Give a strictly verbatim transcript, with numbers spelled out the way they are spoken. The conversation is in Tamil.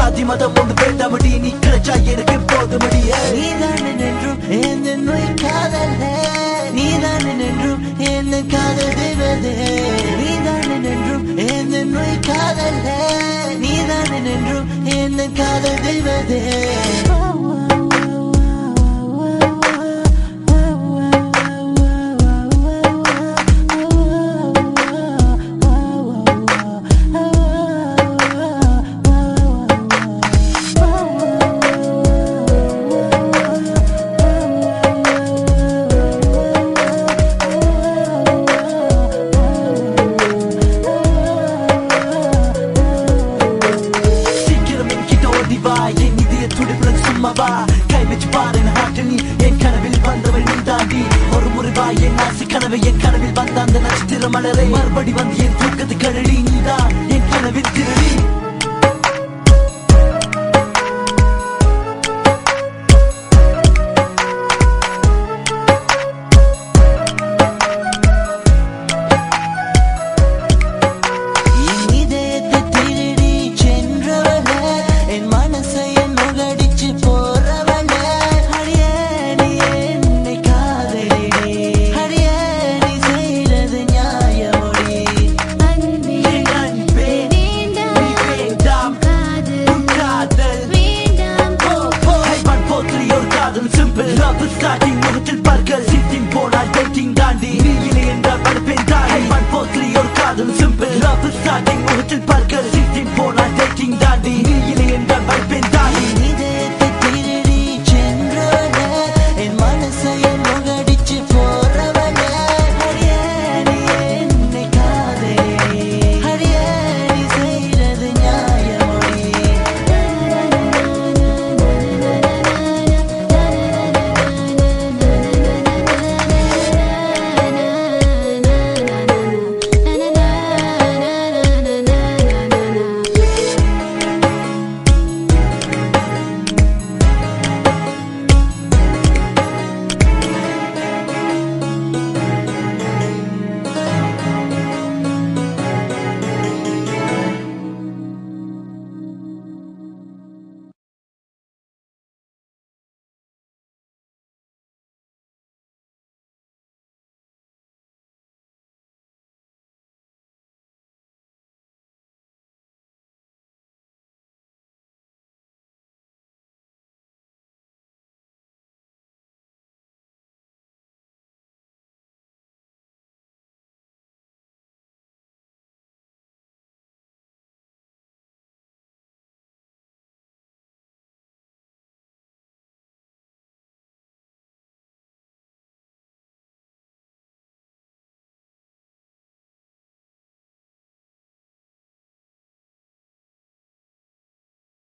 ஜாதி மதம் ஒன்று வேண்டாமடி நீ கிடைச்சா எனக்கு போதுமடி நீதான் என்றும் என்ன காதல் நீதான் என்றும் என்ன காதல் தேவதே நீதான் என்றும் என்ன காதல் நீதான் என்றும் என்ன காதல் தேவதே கை வச்சு பாரு ஹாட்டனி என் கனவில் வந்தவள் நீ தாண்டி ஒரு முறை வா என் ஆசை கனவை என் கனவில் வந்த அந்த நட்சத்திர மலரை மறுபடி வந்து என் தூக்கத்தை கழடி நீதான் என் கனவில் திருடி Starting முகத்தில் பற்கள் சிட்டின் போனால் டேட்டிங் தாண்டி நீ இல்லை என்றால் படுப்பேன் தாண்டி ஒன் ஃபோர் த்ரீ ஒரு காதல் சிம்பிள் லவ் ஸ்டார்டிங் முகத்தில் பற்கள் சிட்டின் போனால் டேட்டிங் தாண்டி நீ